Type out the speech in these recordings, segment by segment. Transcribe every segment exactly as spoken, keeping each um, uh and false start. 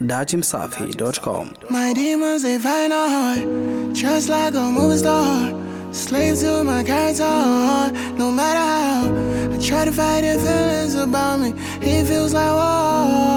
dachimsafi dot com. My demons, they find a heart, just like a movie star. Slave to my character, no matter how I try to fight the feelings about me, it feels like war.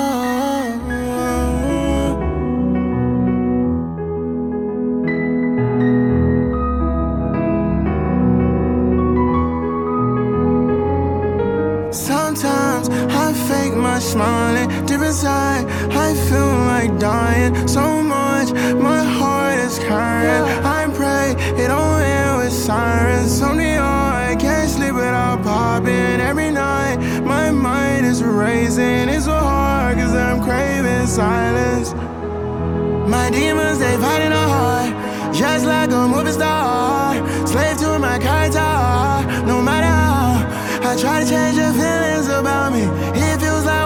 Sometimes I fake my smiling, deep inside I feel like dying so much, my heart is crying. I pray it don't end with sirens. So neon, I can't sleep without popping. Every night my mind is racing. It's so hard cause I'm craving silence. My demons, they fighting a heart, just like a movie star. Slave to my character, no matter how I try to change the feelings about me, it feels like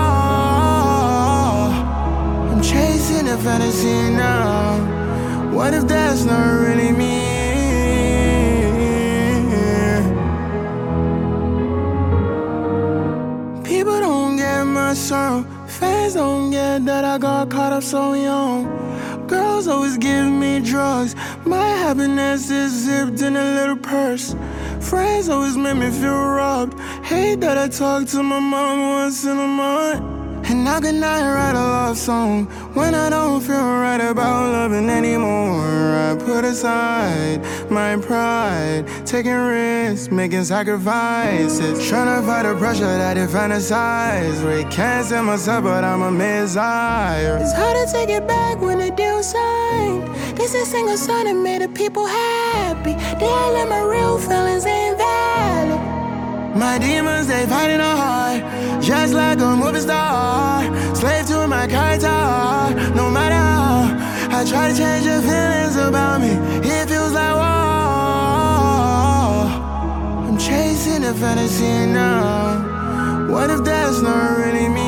war. I'm chasing a fantasy now. What if that's not really me? People don't get my sorrow, fans don't get that I got caught up so young. Girls always give me drugs, my happiness is zipped in a little purse. Friends always make me feel robbed, hate that I talk to my mom once in a month. And how can I write a love song when I don't feel right about loving anymore? I put aside my pride, taking risks, making sacrifices, trying to fight the pressure that I fantasize with. Can't say myself, but I'm a messiah. It's hard to take it back when the deal signed. This is a single song that made the people happy. They all let my real feelings ain't valid. My demons, they fighting a heart, just like a movie star. Slave to my character, no matter how I try to change the feelings about me, it feels like war. I'm chasing a fantasy now. What if that's not really me?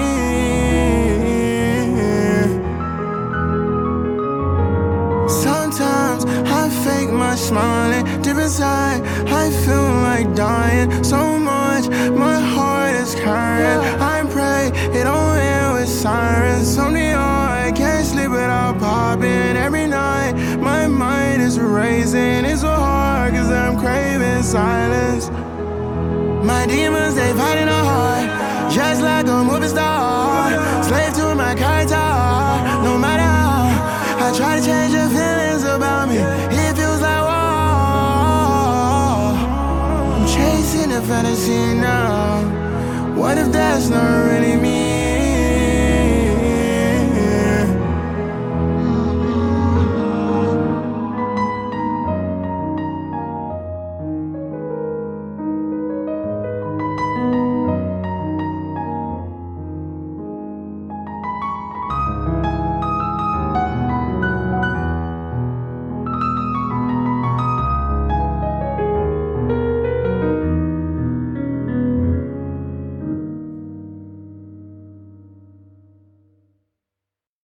Sometimes I fake my smiling, deep inside I feel like dying so much, my heart is crying. I pray it don't end with sirens. So neon, I can't sleep without popping. Every night my mind is racing. It's so hard cause I'm craving silence. My demons, they fighting a heart, just like a movie star. Slave to my character, no matter how I try to change the feelings about me, it feels like war. I'm chasing a fantasy now. What if that's not really me?